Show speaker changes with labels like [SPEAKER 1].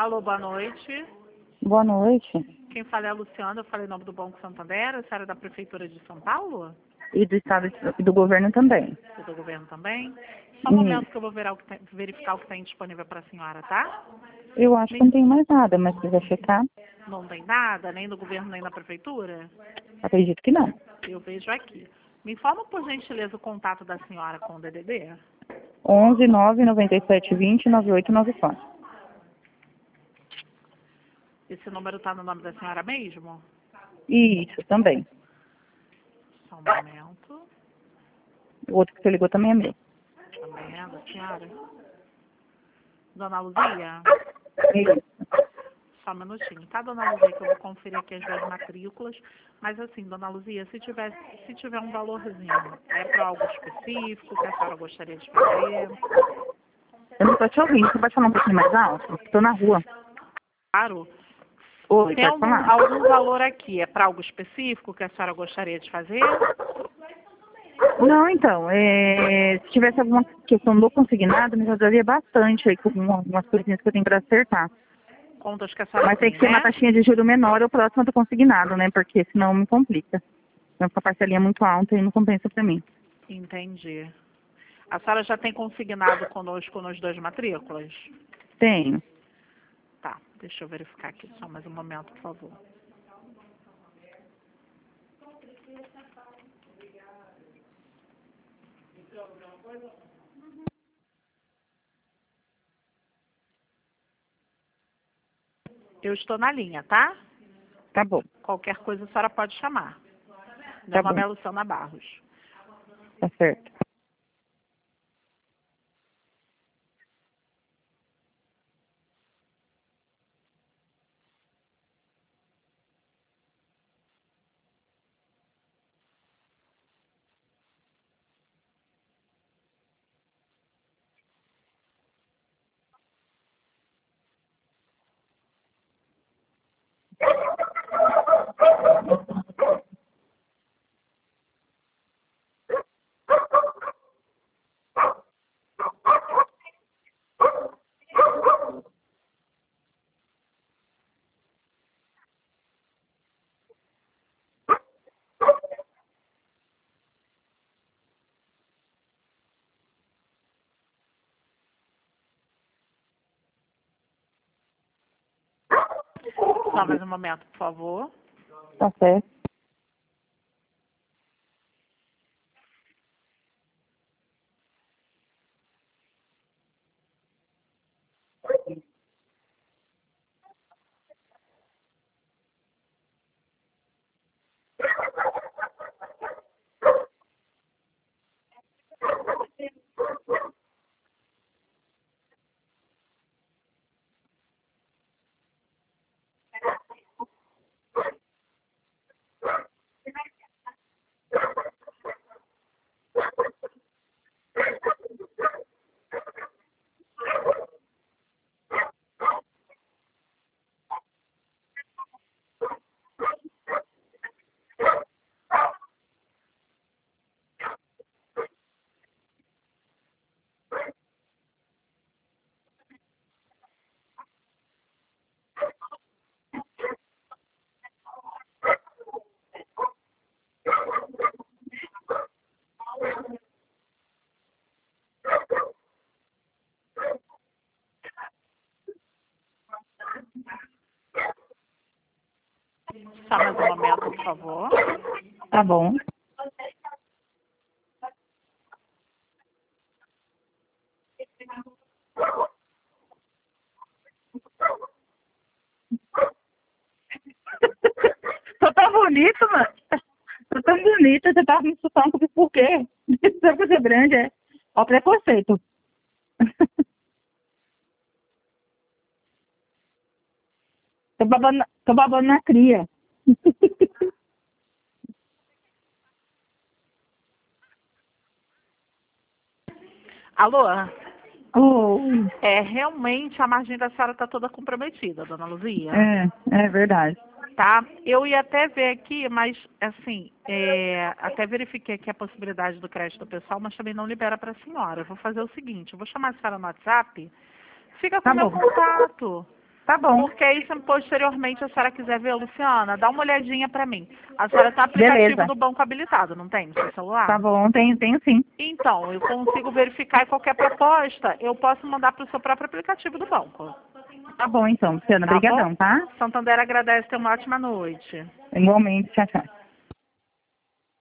[SPEAKER 1] Alô, boa noite.
[SPEAKER 2] Boa noite.
[SPEAKER 1] Quem fala é a Luciana, eu falei em nome do Banco Santander, a senhora é da Prefeitura de São Paulo?
[SPEAKER 2] E do Estado e do governo também.
[SPEAKER 1] E do governo também? Só um momento que eu vou verificar o que tem disponível para a senhora, tá?
[SPEAKER 2] Eu acho que não tem mais nada, mas se quiser checar,
[SPEAKER 1] Não tem nada, nem do governo, nem da Prefeitura?
[SPEAKER 2] acredito que não.
[SPEAKER 1] Eu vejo aqui. Me informa, por gentileza, o contato da senhora com o DDD?
[SPEAKER 2] 11 997 20 9894.
[SPEAKER 1] Esse número está no nome da senhora mesmo?
[SPEAKER 2] Isso, também.
[SPEAKER 1] Só um momento.
[SPEAKER 2] O outro que você ligou também é meu.
[SPEAKER 1] Também é da senhora? Dona Luzia?
[SPEAKER 2] Isso.
[SPEAKER 1] Só um minutinho, tá, Dona Luzia, que eu vou conferir aqui as duas matrículas. Mas assim, Dona Luzia, se tiver um valorzinho, é para algo específico que a senhora gostaria de fazer?
[SPEAKER 2] Eu não estou te ouvindo. Você pode falar um pouquinho mais alto? Estou na rua.
[SPEAKER 1] Claro.
[SPEAKER 2] Oi,
[SPEAKER 1] Tem
[SPEAKER 2] pode falar?
[SPEAKER 1] algum valor aqui, é para algo específico que a senhora gostaria de fazer?
[SPEAKER 2] Não, então, se tivesse alguma questão do consignado, me ajudaria bastante aí com algumas coisinhas que eu tenho para acertar.
[SPEAKER 1] Contas que a senhora
[SPEAKER 2] Mas tem que ser
[SPEAKER 1] né?
[SPEAKER 2] uma taxinha de juro menor ou próxima do consignado, né? Porque senão me complica. Então, a parcelinha é muito alta e não compensa para mim.
[SPEAKER 1] Entendi. A senhora já tem consignado conosco nos dois matrículas?
[SPEAKER 2] Tenho.
[SPEAKER 1] Tá, deixa eu verificar aqui só mais um momento, por favor. Eu estou na linha, tá?
[SPEAKER 2] Tá bom.
[SPEAKER 1] Qualquer coisa a senhora pode chamar. Meu
[SPEAKER 2] Tá
[SPEAKER 1] nome
[SPEAKER 2] bom.
[SPEAKER 1] é Luciana Barros.
[SPEAKER 2] Tá certo.
[SPEAKER 1] Só mais um momento, por favor.
[SPEAKER 2] Tá certo.
[SPEAKER 1] Só mais um momento, por favor.
[SPEAKER 2] Tá bom. Tô tão bonito, mano. Tô tão bonita, você tava me assustando por quê? Só por ser grande, é. Ó, preconceito. Tô babando na cria.
[SPEAKER 1] Alô?
[SPEAKER 2] Oh,
[SPEAKER 1] Realmente a margem da senhora está toda comprometida, Dona Luzia.
[SPEAKER 2] é verdade.
[SPEAKER 1] Tá? Eu ia até ver aqui, mas assim, até verifiquei aqui a possibilidade do crédito pessoal, mas também não libera para a senhora. Eu vou fazer o seguinte, eu vou chamar a senhora no WhatsApp, fica com
[SPEAKER 2] Tá
[SPEAKER 1] o meu
[SPEAKER 2] bom.
[SPEAKER 1] contato.
[SPEAKER 2] Tá bom.
[SPEAKER 1] Porque aí, se posteriormente a senhora quiser ver, Luciana, dá uma olhadinha pra mim. A senhora tem aplicativo
[SPEAKER 2] Beleza.
[SPEAKER 1] do banco habilitado, não tem no seu celular?
[SPEAKER 2] Tá bom, tenho sim.
[SPEAKER 1] Então, eu consigo verificar e qualquer proposta, eu posso mandar para o seu próprio aplicativo do banco.
[SPEAKER 2] Tá bom, então, Luciana.
[SPEAKER 1] Tá
[SPEAKER 2] Obrigadão,
[SPEAKER 1] bom?
[SPEAKER 2] tá?
[SPEAKER 1] Santander agradece, tenha uma ótima noite.
[SPEAKER 2] Igualmente, tchau, tchau.